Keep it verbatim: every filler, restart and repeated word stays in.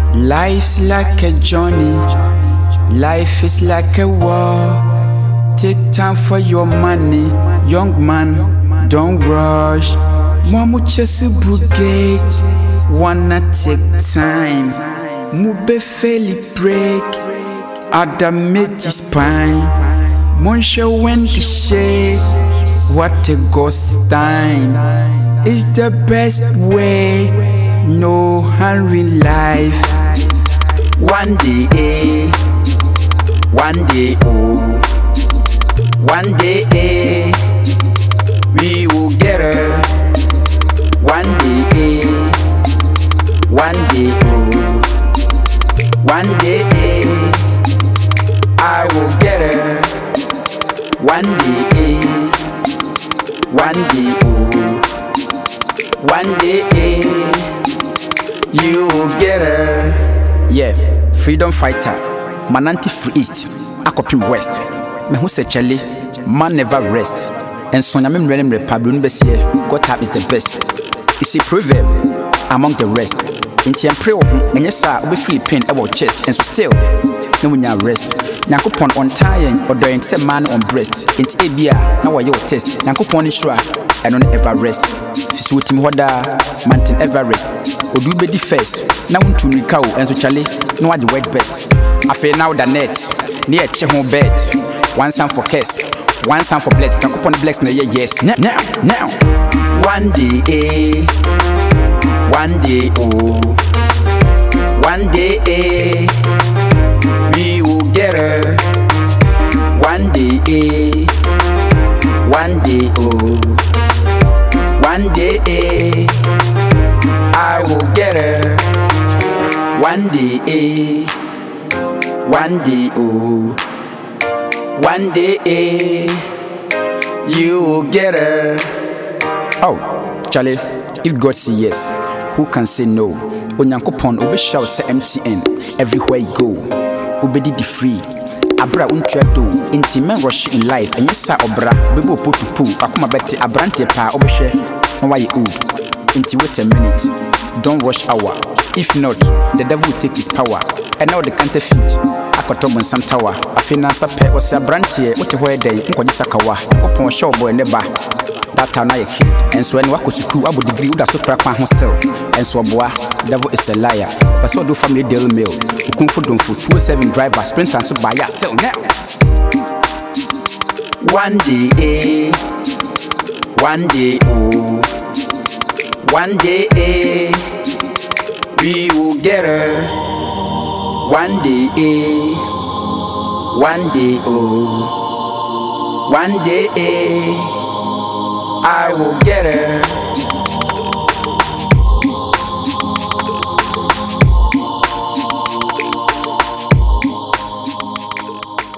Life's like a journey, life is like a war. Take time for your money, young man, don't rush. Mama just a bugate, wanna take time. Mube fairly break, other make his spine. Monsha when to shade, what a ghost time. It's the best way, no hurry life. One day, eh, one day, oh, one day, eh, we will get her. One day, eh, one day, oh, one day, eh, I will get her. One day, eh, one day, oh, one day, eh, you will get her. Yeah, freedom fighter, mananti free east, akopim west. Me who say Charlie, man never rest. And so I'm running republic best here. God have is the best. It's a proverb among the rest. In the emperor, and yes, sir, we Philippine about chest, and so still, no one rest. Nankupon on tying or doing some man on breast. It's A B R, now I your test. Nankupon is sure, and on ever rest. Sweet him water, mountain Everest. Or do be the first. Now to me cow and so Charlie, no one the wet best. I feel now the net, near Chehon bed. One time for kiss, one time for bless. Nankupon bless na yes. Now, now, now. One day, eh, one day, oh, one day, eh, we will get her. One day, eh, one day, oh, one day, eh, I will get her. One day, eh, one day, oh, one day, eh, you will get her. Oh, Charlie, if God say yes, who can say no? Onyankopon obe shout say M T N everywhere you go. Obe di free. Abra untredo inti men rush in life and yes obra bebo potu pu akoma beti abrante pa obehwe na why old. Inti wait a minute, don't rush hour. If not, the devil will take his power. And now the counterfeit akotomo some tower. Afina sape o se abrante wote hoye den nkonyi sakawa. Kopon show boy neba. That time I kid, and so when I was school, I would degree with a super hostel. And so, boy, devil is a liar. But so do family daily mail. You come for them for two seven driver, sprint and so by still now. One day, eh, one day, oh, one day, eh, we will get her. One day, eh, one day, oh, one day, eh, I will get her.